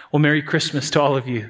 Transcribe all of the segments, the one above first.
Well, Merry Christmas to all of you.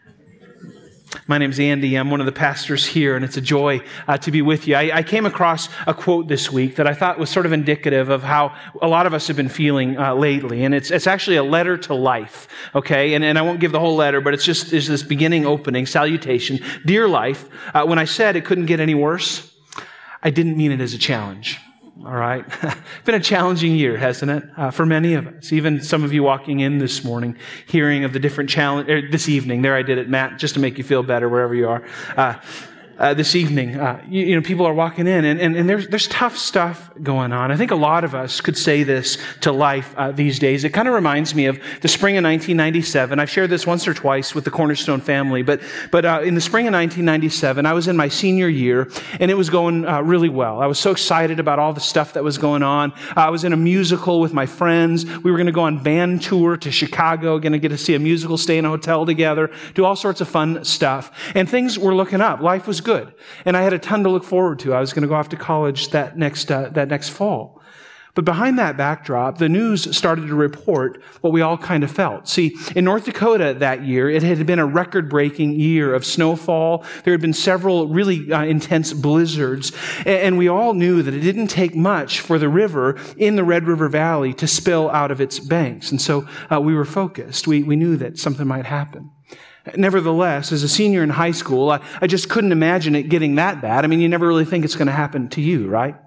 My name's Andy. I'm one of the pastors here, and it's a joy to be with you. I came across a quote this week that I thought was sort of indicative of how a lot of us have been feeling lately, and it's actually a letter to life, okay? And I won't give the whole letter, but it's this beginning opening salutation. Dear life, when I said it couldn't get any worse, I didn't mean it as a challenge. All right. It's been a challenging year, hasn't it? For many of us, even some of you walking in this morning, hearing of the different challenge, this evening, there I did it, Matt, just to make you feel better wherever you are. This evening, people are walking in and there's tough stuff going on. I think a lot of us could say this to life these days. It kind of reminds me of the spring of 1997. I've shared this once or twice with the Cornerstone family, but in the spring of 1997, I was in my senior year and it was going really well. I was so excited about all the stuff that was going on. I was in a musical with my friends. We were going to go on band tour to Chicago, going to get to see a musical, stay in a hotel together, do all sorts of fun stuff. And things were looking up. Life was good. And I had a ton to look forward to. I was going to go off to college that next fall. But behind that backdrop, the news started to report what we all kind of felt. See, in North Dakota that year, it had been a record-breaking year of snowfall. There had been several really intense blizzards. And we all knew that it didn't take much for the river in the Red River Valley to spill out of its banks. And so we were focused. We knew that something might happen. Nevertheless, as a senior in high school, I just couldn't imagine it getting that bad. I mean, you never really think it's going to happen to you, right?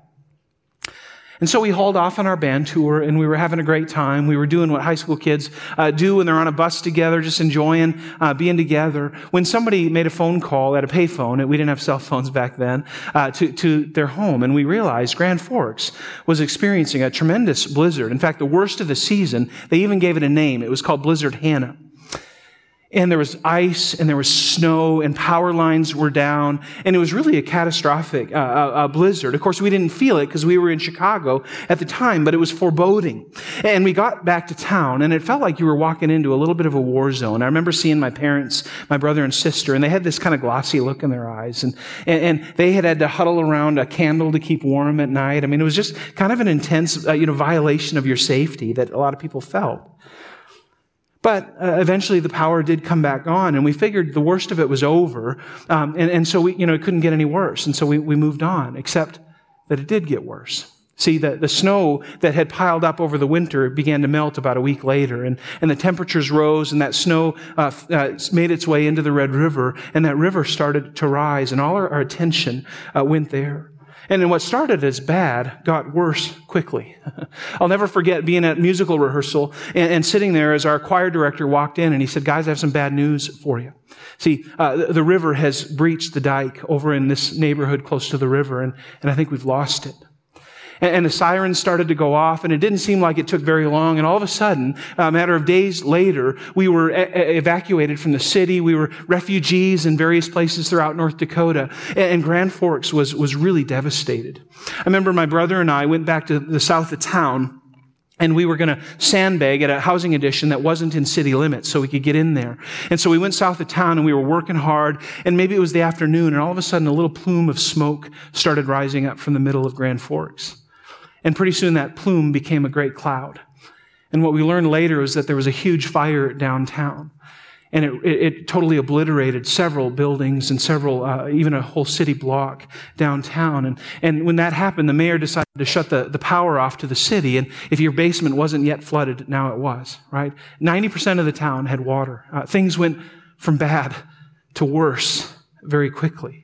And so we hauled off on our band tour, and we were having a great time. We were doing what high school kids do when they're on a bus together, just enjoying being together. When somebody made a phone call at a payphone, and we didn't have cell phones back then, to their home, and we realized Grand Forks was experiencing a tremendous blizzard. In fact, the worst of the season. They even gave it a name. It was called Blizzard Hannah. And there was ice, and there was snow, and power lines were down, and it was really a catastrophic blizzard. Of course, we didn't feel it because we were in Chicago at the time, but it was foreboding. And we got back to town, and it felt like you were walking into a little bit of a war zone. I remember seeing my parents, my brother and sister, and they had this kind of glossy look in their eyes, and they had to huddle around a candle to keep warm at night. I mean, it was just kind of an intense, violation of your safety that a lot of people felt. But eventually the power did come back on, and we figured the worst of it was over, and so we, it couldn't get any worse, and so we moved on, except that it did get worse. See, the snow that had piled up over the winter began to melt about a week later, and the temperatures rose, and that snow made its way into the Red River, and that river started to rise, and all our attention went there. And then what started as bad got worse quickly. I'll never forget being at musical rehearsal and sitting there as our choir director walked in and he said, "Guys, I have some bad news for you." See, the river has breached the dike over in this neighborhood close to the river, and I think we've lost it. And the sirens started to go off, and it didn't seem like it took very long. And all of a sudden, a matter of days later, we were evacuated from the city. We were refugees in various places throughout North Dakota. And Grand Forks was really devastated. I remember my brother and I went back to the south of town, and we were going to sandbag at a housing addition that wasn't in city limits so we could get in there. And so we went south of town and we were working hard, and maybe it was the afternoon, and all of a sudden a little plume of smoke started rising up from the middle of Grand Forks. And pretty soon that plume became a great cloud. And what we learned later is that there was a huge fire downtown. And it totally obliterated several buildings and even a whole city block downtown. And when that happened, the mayor decided to shut the power off to the city. And if your basement wasn't yet flooded, now it was, right? 90% of the town had water. Things went from bad to worse very quickly.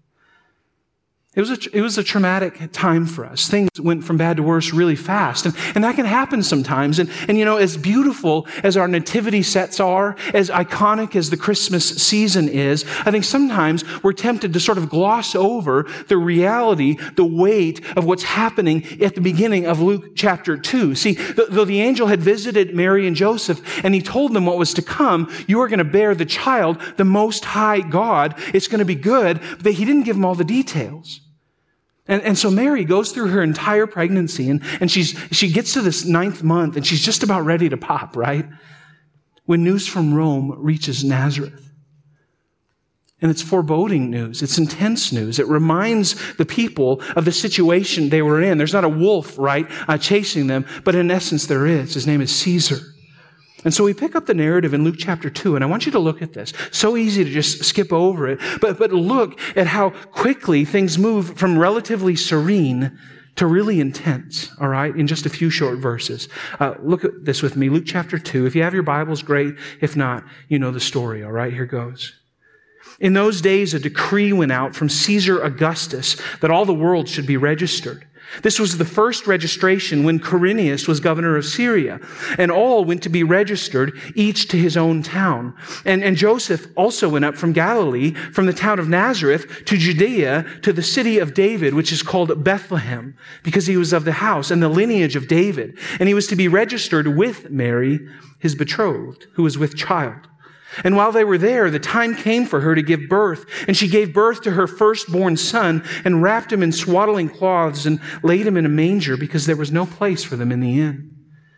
It was a traumatic time for us. Things went from bad to worse really fast. And that can happen sometimes. And as beautiful as our nativity sets are, as iconic as the Christmas season is, I think sometimes we're tempted to sort of gloss over the reality, the weight of what's happening at the beginning of Luke chapter 2. See, though the angel had visited Mary and Joseph and he told them what was to come, you are going to bear the child, the Most High God. It's going to be good. But he didn't give them all the details. And so Mary goes through her entire pregnancy and she gets to this 9th month and she's just about ready to pop, right? When news from Rome reaches Nazareth. And it's foreboding news. It's intense news. It reminds the people of the situation they were in. There's not a wolf, right, chasing them, but in essence there is. His name is Caesar. And so we pick up the narrative in Luke chapter 2, and I want you to look at this. So easy to just skip over it, but look at how quickly things move from relatively serene to really intense, all right, in just a few short verses. Look at this with me, Luke chapter 2. If you have your Bibles, great. If not, you know the story, all right? Here goes. In those days, a decree went out from Caesar Augustus that all the world should be registered. This was the first registration when Quirinius was governor of Syria, and all went to be registered, each to his own town. And Joseph also went up from Galilee, from the town of Nazareth to Judea, to the city of David, which is called Bethlehem, because he was of the house and the lineage of David. And he was to be registered with Mary, his betrothed, who was with child. And while they were there, the time came for her to give birth. And she gave birth to her firstborn son and wrapped him in swaddling cloths and laid him in a manger because there was no place for them in the inn.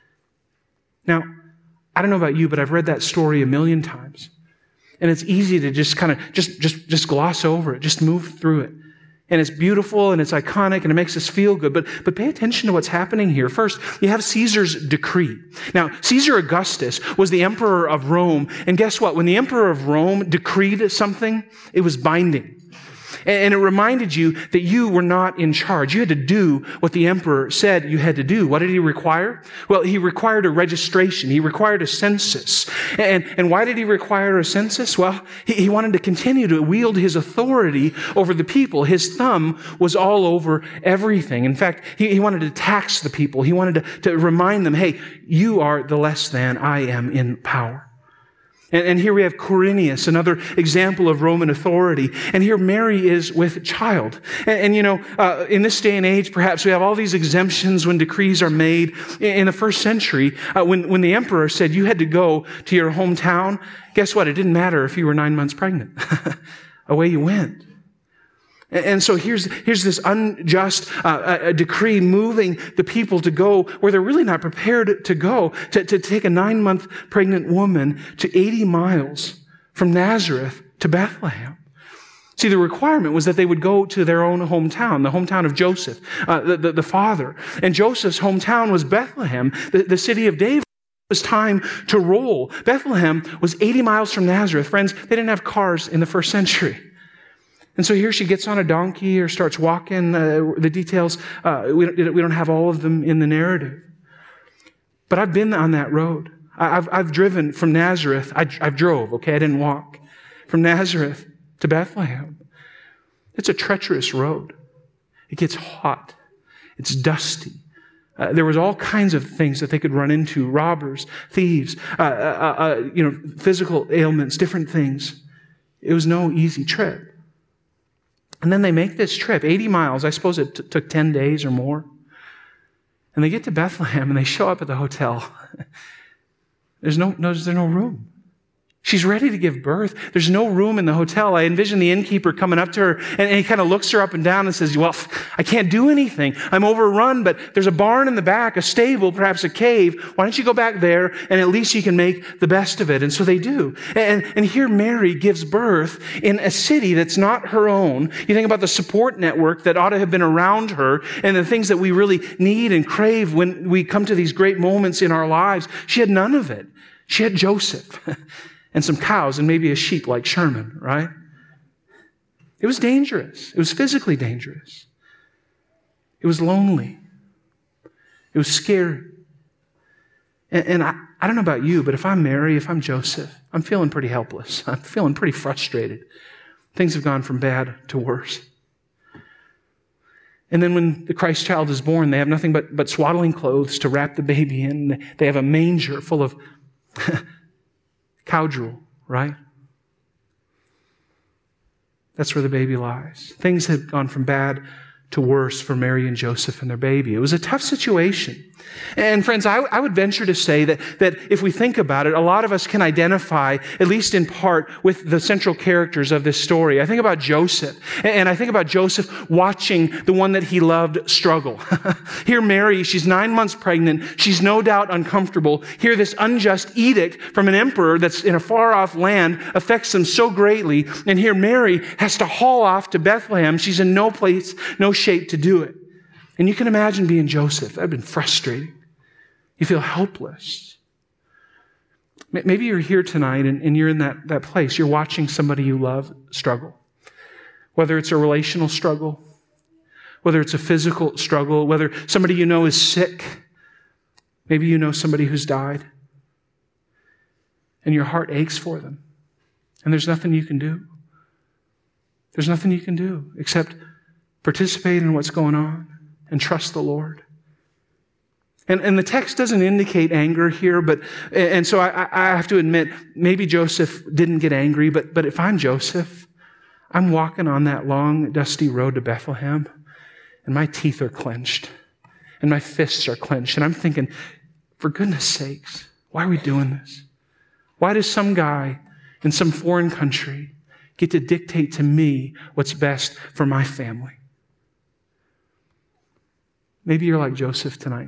Now, I don't know about you, but I've read that story a million times. And it's easy to just kind of just gloss over it, just move through it. And it's beautiful and it's iconic and it makes us feel good. But pay attention to what's happening here. First, you have Caesar's decree. Now, Caesar Augustus was the emperor of Rome. And guess what? When the emperor of Rome decreed something, it was binding. And it reminded you that you were not in charge. You had to do what the emperor said you had to do. What did he require? Well, he required a registration. He required a census. And why did he require a census? Well, he wanted to continue to wield his authority over the people. His thumb was all over everything. In fact, he wanted to tax the people. He wanted to remind them, hey, you are the less than, I am in power. And here we have Quirinius, another example of Roman authority. And here Mary is with child. And in this day and age, perhaps we have all these exemptions when decrees are made. In the first century, when the emperor said you had to go to your hometown, guess what? It didn't matter if you were 9 months pregnant. Away you went. And so here's this unjust decree moving the people to go where they're really not prepared to go, to take a 9-month pregnant woman to 80 miles from Nazareth to Bethlehem. See, the requirement was that they would go to their own hometown, the hometown of Joseph, the father. And Joseph's hometown was Bethlehem, the city of David. It was time to roll. Bethlehem was 80 miles from Nazareth. Friends, they didn't have cars in the first century. And so here she gets on a donkey or starts walking. The details, we don't have all of them in the narrative. But I've been on that road. I've driven from Nazareth. I've drove, okay? I didn't walk. From Nazareth to Bethlehem. It's a treacherous road. It gets hot. It's dusty. There was all kinds of things that they could run into. Robbers, thieves, physical ailments, different things. It was no easy trip. And then they make this trip, 80 miles. I suppose it took 10 days or more. And they get to Bethlehem and they show up at the hotel. There's no room. She's ready to give birth. There's no room in the hotel. I envision the innkeeper coming up to her and he kind of looks her up and down and says, well, I can't do anything. I'm overrun, but there's a barn in the back, a stable, perhaps a cave. Why don't you go back there and at least you can make the best of it? And so they do. And here Mary gives birth in a city that's not her own. You think about the support network that ought to have been around her and the things that we really need and crave when we come to these great moments in our lives. She had none of it. She had Joseph. And some cows and maybe a sheep like Sherman, right? It was dangerous. It was physically dangerous. It was lonely. It was scary. And I don't know about you, but if I'm Mary, if I'm Joseph, I'm feeling pretty helpless. I'm feeling pretty frustrated. Things have gone from bad to worse. And then when the Christ child is born, they have nothing but swaddling clothes to wrap the baby in. They have a manger full of cow drool, right? That's where the baby lies. Things had gone from bad to worse for Mary and Joseph and their baby. It was a tough situation. And friends, I would venture to say that if we think about it, a lot of us can identify, at least in part, with the central characters of this story. I think about Joseph, and I think about Joseph watching the one that he loved struggle. Here Mary, she's 9 months pregnant. She's no doubt uncomfortable. Here this unjust edict from an emperor that's in a far-off land affects them so greatly. And here Mary has to haul off to Bethlehem. She's in no place, no shape to do it. And you can imagine being Joseph. That would have been frustrating. You feel helpless. Maybe you're here tonight and you're in that place. You're watching somebody you love struggle. Whether it's a relational struggle, whether it's a physical struggle, whether somebody you know is sick. Maybe you know somebody who's died. And your heart aches for them. And there's nothing you can do. There's nothing you can do except participate in what's going on and trust the Lord. And the text doesn't indicate anger here, and so I have to admit, maybe Joseph didn't get angry, but if I'm Joseph, I'm walking on that long, dusty road to Bethlehem, and my teeth are clenched, and my fists are clenched, and I'm thinking, for goodness sakes, why are we doing this? Why does some guy in some foreign country get to dictate to me what's best for my family? Maybe you're like Joseph tonight.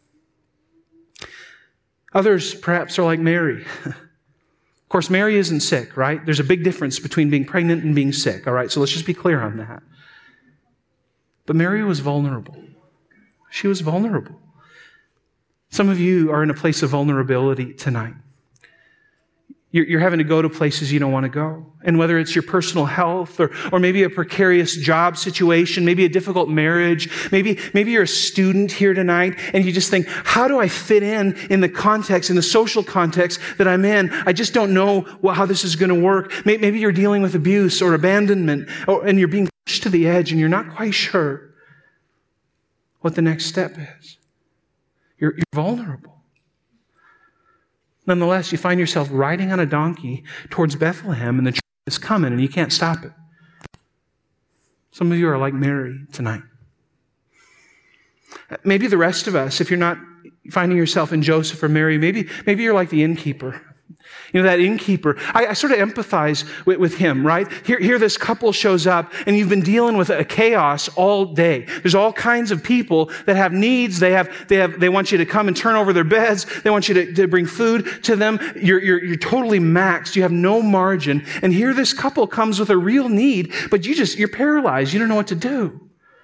Others perhaps are like Mary. Of course, Mary isn't sick, right? There's a big difference between being pregnant and being sick, all right? So let's just be clear on that. But Mary was vulnerable. She was vulnerable. Some of you are in a place of vulnerability tonight. You're having to go to places you don't want to go. And whether it's your personal health or maybe a precarious job situation, maybe a difficult marriage, maybe you're a student here tonight and you just think, how do I fit in the context, in the social context that I'm in? I just don't know how this is going to work. Maybe you're dealing with abuse or abandonment and you're being pushed to the edge and you're not quite sure what the next step is. You're vulnerable. Nonetheless, you find yourself riding on a donkey towards Bethlehem and the train is coming and you can't stop it. Some of you are like Mary tonight. Maybe the rest of us, if you're not finding yourself in Joseph or Mary, maybe you're like the innkeeper. You know, that innkeeper, I sort of empathize with him, right? Here this couple shows up and you've been dealing with a chaos all day. There's all kinds of people that have needs. They want you to come and turn over their beds. They want you to bring food to them. You're totally maxed. You have no margin. And here this couple comes with a real need, but you're paralyzed. You don't know what to do.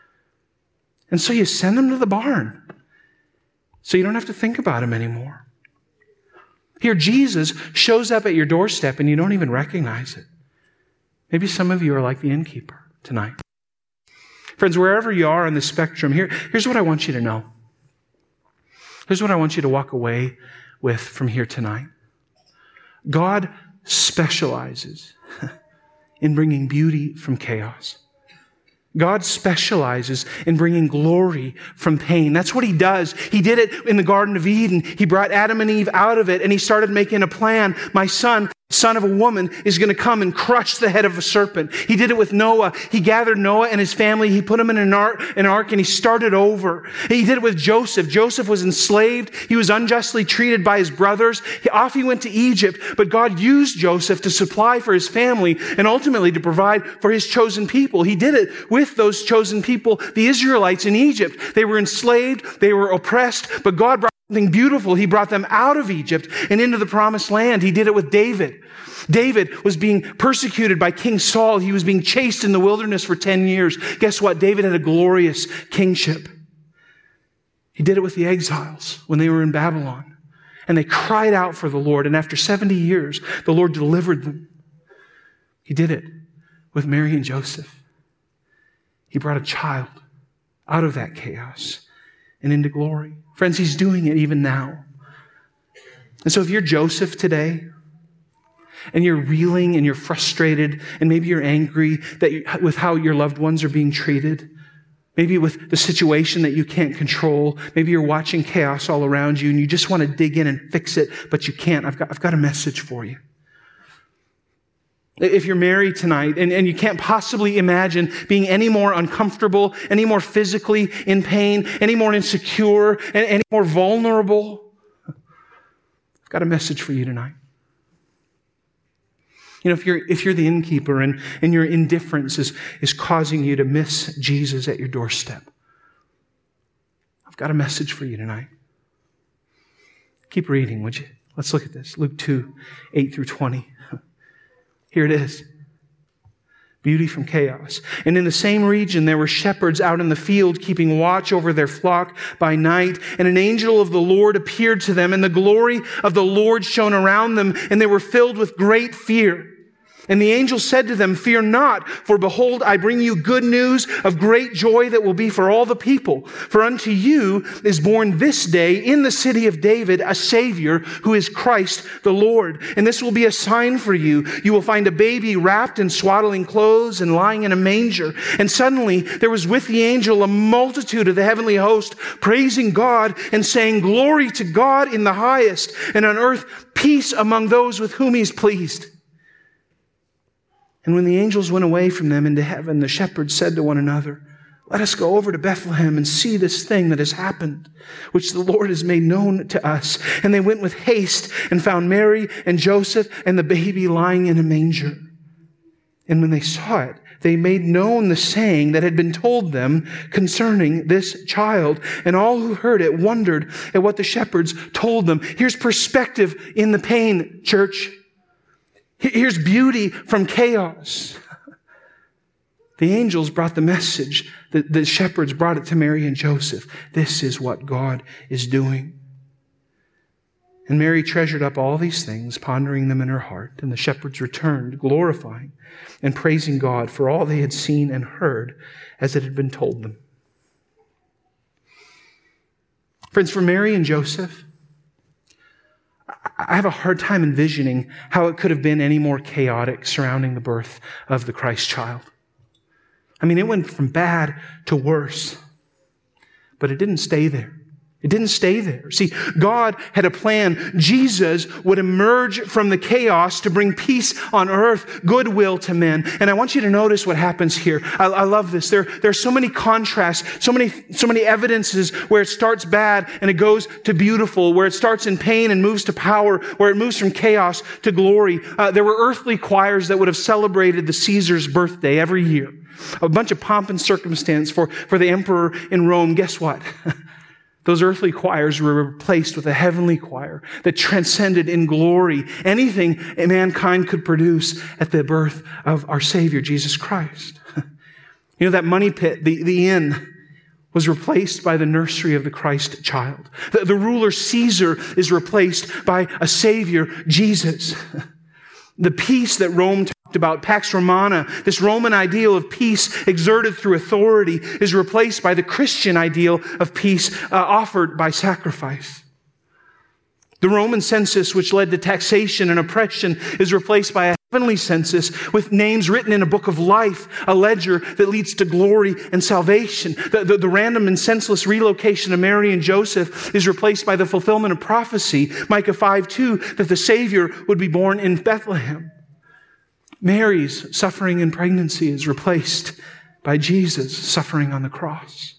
And so you send them to the barn so you don't have to think about them anymore. Here, Jesus shows up at your doorstep and you don't even recognize it. Maybe some of you are like the innkeeper tonight. Friends, wherever you are on the spectrum, here's what I want you to know. Here's what I want you to walk away with from here tonight. God specializes in bringing beauty from chaos. God specializes in bringing glory from pain. That's what He does. He did it in the Garden of Eden. He brought Adam and Eve out of it and He started making a plan. My son of a woman, is going to come and crush the head of a serpent. He did it with Noah. He gathered Noah and his family. He put them in an ark and he started over. He did it with Joseph. Joseph was enslaved. He was unjustly treated by his brothers. Off he went to Egypt, but God used Joseph to supply for his family and ultimately to provide for His chosen people. He did it with those chosen people, the Israelites in Egypt. They were enslaved. They were oppressed, but God brought something beautiful. He brought them out of Egypt and into the promised land. He did it with David. David was being persecuted by King Saul. He was being chased in the wilderness for 10 years. Guess what? David had a glorious kingship. He did it with the exiles when they were in Babylon. And they cried out for the Lord. And after 70 years, the Lord delivered them. He did it with Mary and Joseph. He brought a child out of that chaos and into glory. Friends, He's doing it even now. And so if you're Joseph today, and you're reeling and you're frustrated, and maybe you're angry with how your loved ones are being treated, maybe with the situation that you can't control, maybe you're watching chaos all around you and you just want to dig in and fix it, but you can't, I've got a message for you. If you're married tonight and you can't possibly imagine being any more uncomfortable, any more physically in pain, any more insecure, and any more vulnerable, I've got a message for you tonight. You know, if you're the innkeeper and your indifference is causing you to miss Jesus at your doorstep, I've got a message for you tonight. Keep reading, would you? Let's look at this. Luke 2, 8 through 20. Here it is. Beauty from chaos. And in the same region, there were shepherds out in the field keeping watch over their flock by night. And an angel of the Lord appeared to them, and the glory of the Lord shone around them, and they were filled with great fear. And the angel said to them, "Fear not, for behold, I bring you good news of great joy that will be for all the people. For unto you is born this day in the city of David a Savior, who is Christ the Lord. And this will be a sign for you. You will find a baby wrapped in swaddling clothes and lying in a manger." And suddenly there was with the angel a multitude of the heavenly host, praising God and saying, "Glory to God in the highest, and on earth peace among those with whom He is pleased." And when the angels went away from them into heaven, the shepherds said to one another, "Let us go over to Bethlehem and see this thing that has happened, which the Lord has made known to us." And they went with haste and found Mary and Joseph and the baby lying in a manger. And when they saw it, they made known the saying that had been told them concerning this child. And all who heard it wondered at what the shepherds told them. Here's perspective in the pain, church. Here's beauty from chaos. The angels brought the message. The shepherds brought it to Mary and Joseph. This is what God is doing. And Mary treasured up all these things, pondering them in her heart. And the shepherds returned, glorifying and praising God for all they had seen and heard as it had been told them. Friends, for Mary and Joseph, I have a hard time envisioning how it could have been any more chaotic surrounding the birth of the Christ child. I mean, it went from bad to worse, but it didn't stay there. It didn't stay there. See, God had a plan. Jesus would emerge from the chaos to bring peace on earth, goodwill to men. And I want you to notice what happens here. I love this. There are so many contrasts, so many evidences where it starts bad and it goes to beautiful, where it starts in pain and moves to power, where it moves from chaos to glory. There were earthly choirs that would have celebrated the Caesar's birthday every year. A bunch of pomp and circumstance for the emperor in Rome. Guess what? Those earthly choirs were replaced with a heavenly choir that transcended in glory anything mankind could produce at the birth of our Savior, Jesus Christ. You know, that money pit, the inn, was replaced by the nursery of the Christ child. The ruler Caesar is replaced by a Savior, Jesus. The peace that Rome talked about, Pax Romana, this Roman ideal of peace exerted through authority, is replaced by the Christian ideal of peace offered by sacrifice. The Roman census, which led to taxation and oppression, is replaced by a heavenly census with names written in a book of life, a ledger that leads to glory and salvation. The random and senseless relocation of Mary and Joseph is replaced by the fulfillment of prophecy, Micah 5:2, that the Savior would be born in Bethlehem. Mary's suffering in pregnancy is replaced by Jesus suffering on the cross.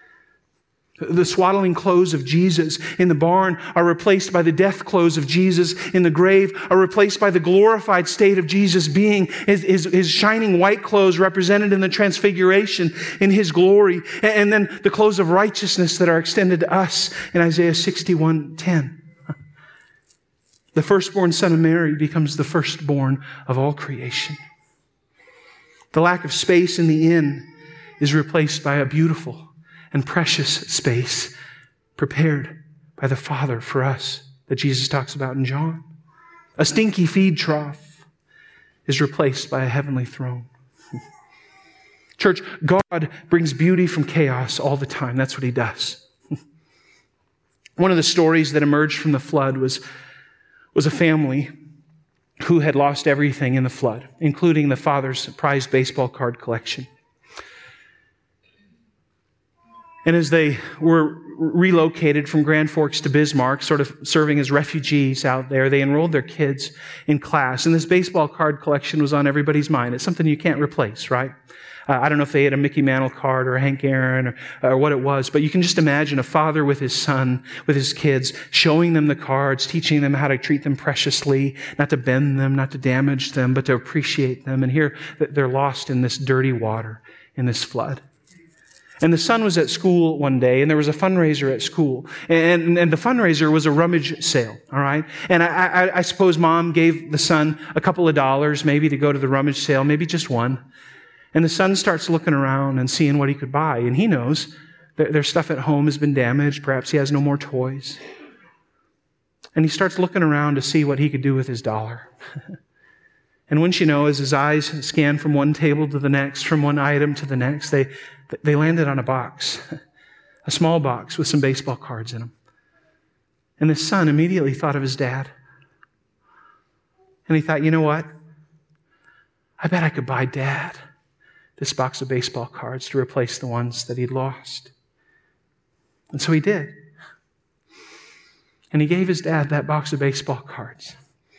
The swaddling clothes of Jesus in the barn are replaced by the death clothes of Jesus in the grave, are replaced by the glorified state of Jesus being his shining white clothes represented in the transfiguration in His glory, and then the clothes of righteousness that are extended to us in Isaiah 61:10. The firstborn son of Mary becomes the firstborn of all creation. The lack of space in the inn is replaced by a beautiful and precious space prepared by the Father for us that Jesus talks about in John. A stinky feed trough is replaced by a heavenly throne. Church, God brings beauty from chaos all the time. That's what He does. One of the stories that emerged from the flood was a family who had lost everything in the flood, including the father's prized baseball card collection. And as they were relocated from Grand Forks to Bismarck, sort of serving as refugees out there, they enrolled their kids in class. And this baseball card collection was on everybody's mind. It's something you can't replace, right? I don't know if they had a Mickey Mantle card or a Hank Aaron or what it was, but you can just imagine a father with his son, with his kids, showing them the cards, teaching them how to treat them preciously, not to bend them, not to damage them, but to appreciate them. And here they're lost in this dirty water, in this flood. And the son was at school one day, and there was a fundraiser at school. And the fundraiser was a rummage sale, all right? And I suppose mom gave the son a couple of dollars maybe to go to the rummage sale, maybe just one. And the son starts looking around and seeing what he could buy. And he knows that their stuff at home has been damaged. Perhaps he has no more toys. And he starts looking around to see what he could do with his dollar. And wouldn't you know, as his eyes scan from one table to the next, from one item to the next, they landed on a box, a small box with some baseball cards in them. And the son immediately thought of his dad. And he thought, you know what? I bet I could buy Dad this box of baseball cards to replace the ones that he'd lost. And so he did. And he gave his dad that box of baseball cards.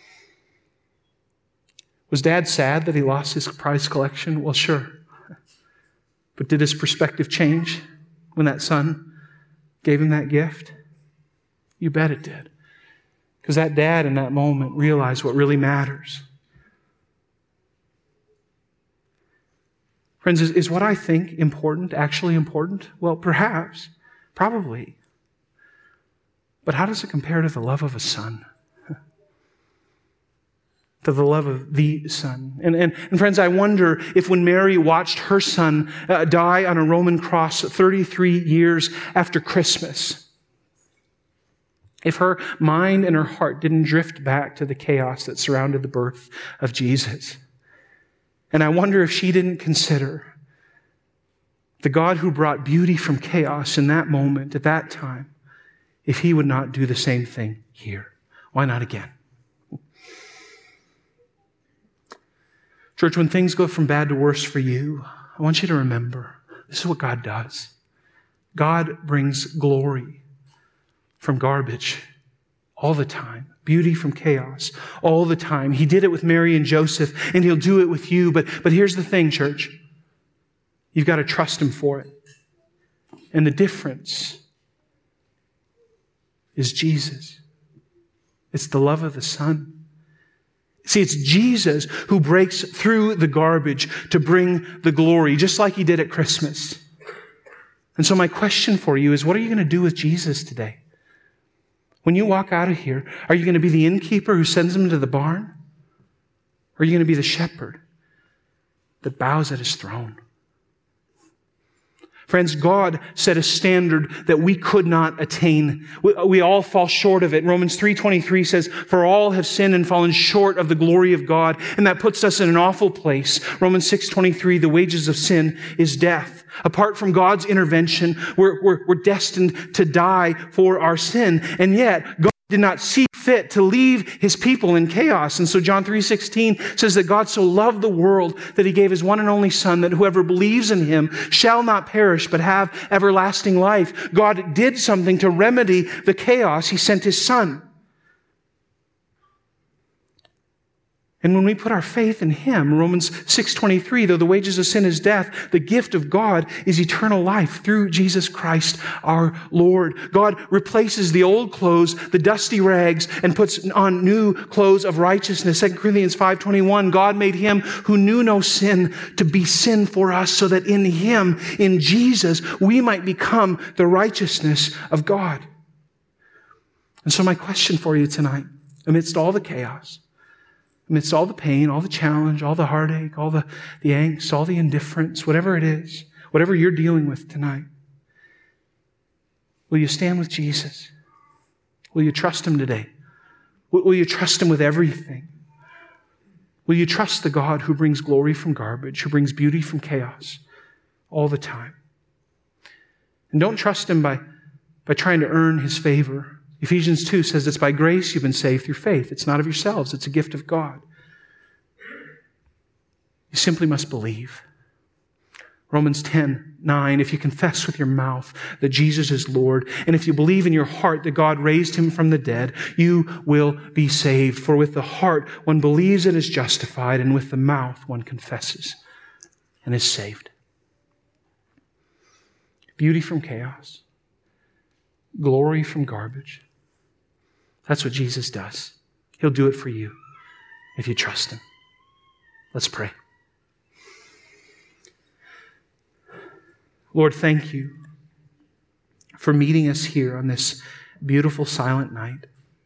Was Dad sad that he lost his prized collection? Well, sure. But did his perspective change when that son gave him that gift? You bet it did. Because that dad in that moment realized what really matters. Friends, is what I think important actually important? Well, perhaps, probably. But how does it compare to the love of a son? To the love of the Son. And friends, I wonder if when Mary watched her son die on a Roman cross 33 years after Christmas, if her mind and her heart didn't drift back to the chaos that surrounded the birth of Jesus. And I wonder if she didn't consider the God who brought beauty from chaos in that moment, at that time, if he would not do the same thing here. Why not again? Church, when things go from bad to worse for you, I want you to remember, this is what God does. God brings glory from garbage all the time. Beauty from chaos all the time. He did it with Mary and Joseph, and he'll do it with you. But here's the thing, church. You've got to trust him for it. And the difference is Jesus. It's the love of the Son. See, it's Jesus who breaks through the garbage to bring the glory, just like he did at Christmas. And so my question for you is, what are you going to do with Jesus today? When you walk out of here, are you going to be the innkeeper who sends him to the barn? Or are you going to be the shepherd that bows at his throne? Friends, God set a standard that we could not attain. We all fall short of it. Romans 3:23 says, "For all have sinned and fallen short of the glory of God." And that puts us in an awful place. Romans 6:23, "The wages of sin is death." Apart from God's intervention, we're destined to die for our sin. And yet, God did not see fit to leave his people in chaos. And so John 3:16 says that God so loved the world that he gave his one and only Son, that whoever believes in him shall not perish but have everlasting life. God did something to remedy the chaos. He sent his Son. And when we put our faith in him, Romans 6:23, though the wages of sin is death, the gift of God is eternal life through Jesus Christ our Lord. God replaces the old clothes, the dusty rags, and puts on new clothes of righteousness. 2 Corinthians 5:21, God made him who knew no sin to be sin for us, so that in him, in Jesus, we might become the righteousness of God. And so my question for you tonight, amidst all the chaos, amidst all the pain, all the challenge, all the heartache, all the angst, all the indifference, whatever it is, whatever you're dealing with tonight, will you stand with Jesus? Will you trust him today? Will you trust him with everything? Will you trust the God who brings glory from garbage, who brings beauty from chaos all the time? And don't trust him by trying to earn his favor. Ephesians 2 says it's by grace you've been saved through faith. It's not of yourselves. It's a gift of God. You simply must believe. Romans 10:9, if you confess with your mouth that Jesus is Lord, and if you believe in your heart that God raised him from the dead, you will be saved. For with the heart one believes and is justified, and with the mouth one confesses and is saved. Beauty from chaos. Glory from garbage. That's what Jesus does. He'll do it for you if you trust him. Let's pray. Lord, thank you for meeting us here on this beautiful silent night.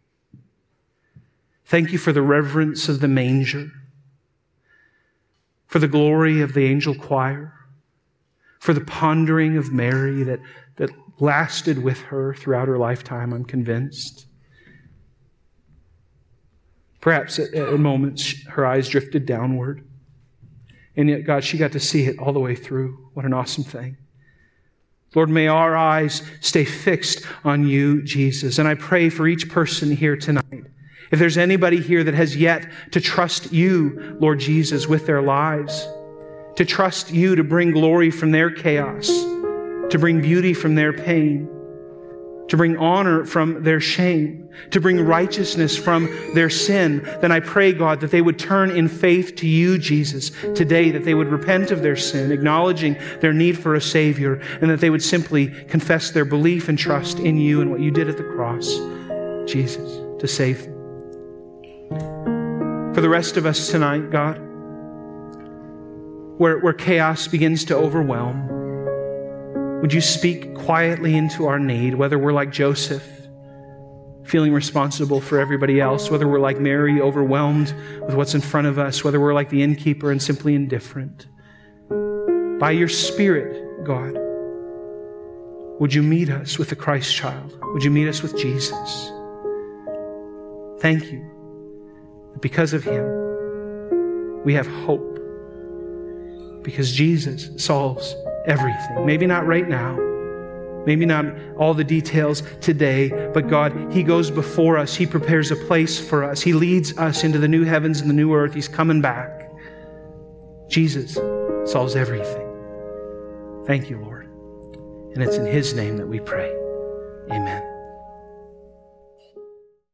Thank you for the reverence of the manger, for the glory of the angel choir, for the pondering of Mary that lasted with her throughout her lifetime, I'm convinced. Perhaps at moments her eyes drifted downward. And yet, God, she got to see it all the way through. What an awesome thing. Lord, may our eyes stay fixed on you, Jesus. And I pray for each person here tonight. If there's anybody here that has yet to trust you, Lord Jesus, with their lives, to trust you to bring glory from their chaos, to bring beauty from their pain, to bring honor from their shame, to bring righteousness from their sin, then I pray, God, that they would turn in faith to you, Jesus, today, that they would repent of their sin, acknowledging their need for a Savior, and that they would simply confess their belief and trust in you and what you did at the cross, Jesus, to save them. For the rest of us tonight, God, where chaos begins to overwhelm, would you speak quietly into our need, whether we're like Joseph, feeling responsible for everybody else, whether we're like Mary, overwhelmed with what's in front of us, whether we're like the innkeeper and simply indifferent. By your Spirit, God, would you meet us with the Christ child? Would you meet us with Jesus? Thank you that because of him, we have hope. Because Jesus solves everything. Maybe not right now. Maybe not all the details today. But God, he goes before us. He prepares a place for us. He leads us into the new heavens and the new earth. He's coming back. Jesus solves everything. Thank you, Lord. And it's in his name that we pray. Amen.